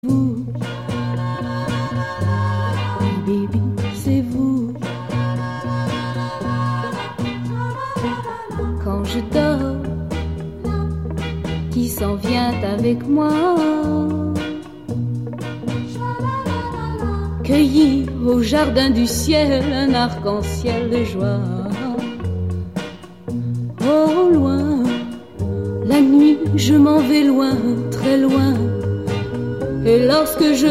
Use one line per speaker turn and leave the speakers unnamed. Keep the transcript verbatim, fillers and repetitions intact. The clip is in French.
Vous, baby, c'est vous. Quand je dors, qui s'en vient avec moi, cueillir au jardin du ciel un arc-en-ciel de joie. Au loin, la nuit, je m'en vais loin, très loin. Et lorsque je